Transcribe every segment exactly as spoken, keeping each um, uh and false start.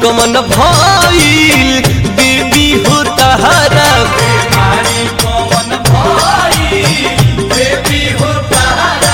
कमन भइल बेबी हो तहरा बीमारी कौन भाई बेबी हो तहरा।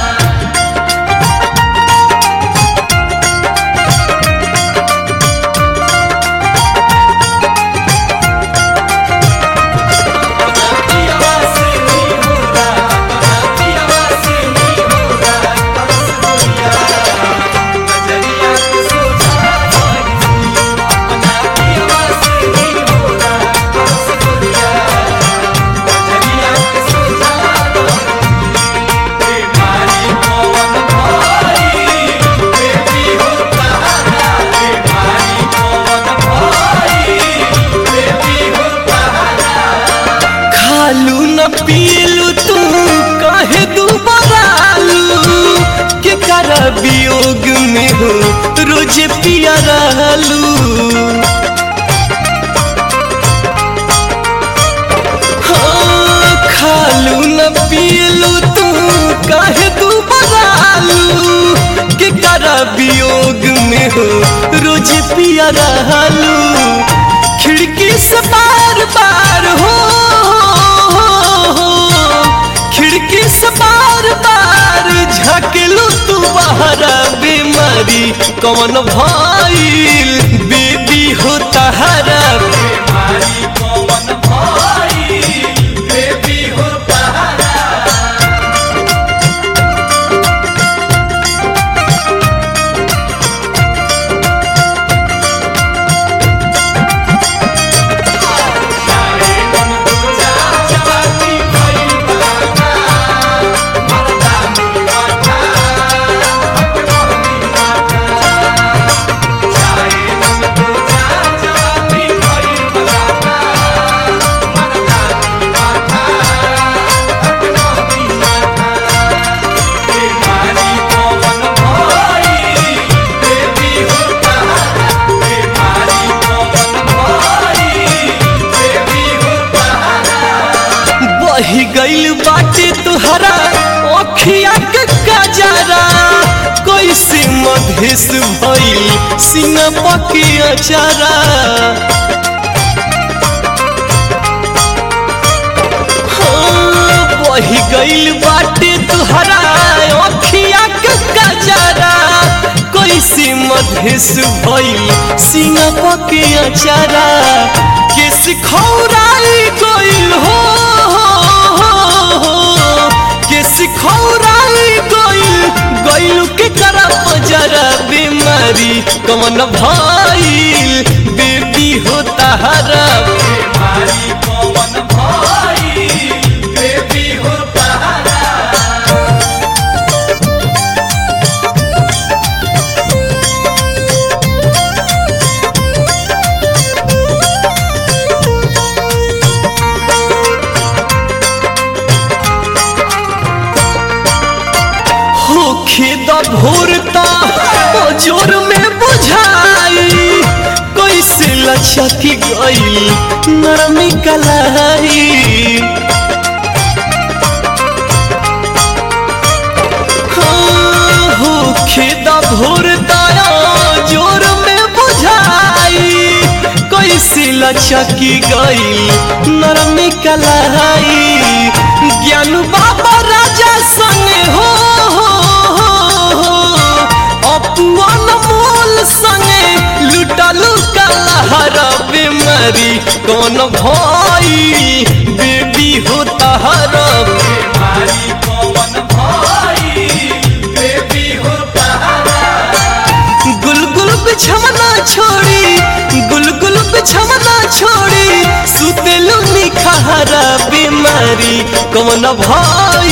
खालू न पीलू तू काहे दुबरालू के कर वियोग में हो रोज पिया रहलू। हाँ, खालू न पीलू तू काहे दुबरालू के कर वियोग में हो रोज पिया रहलू। खिड़की से बार बार हो खिड़की से बार बार झकलू तू बाहर बीमारी कौन भइल बेबी हो तहरा बीमारी कौन भाई बेबी हो तहरा। बही गइल बाटे तुहरा अखिया के गजरा कैसे मधेश भइल सीना पकिया चरा। हाँ, बही गइल बाटे तुहरा अखिया के गजरा कैसे मधेश भइल सीना पकिया चरा। केस खौराई गइल हो खौराई गइल गइल के करा जरा बीमारी कौन भइल बेबी हो तहरा बीमारी कौन भाई बेबी हो तहरा। खेद भोरता जोर में बुझाई कैसे लचकी गई नरमी कलाई। हाँ, हो खेद भोरता जोर में बुझाई कैसे लचकी गई नरमी कलाई। ज्ञान बाबा राजा संगे हो मोल संगे लुटलू कलहरा बीमारी कौन भाई बेबी हो तहरा बीमारी कौन भाई बेबी हो तहरा। गुलगुल बिछमना छोड़ी गुलगुल बिछमना छोड़ी सुतेलू निखहरा बीमारी कौन भाई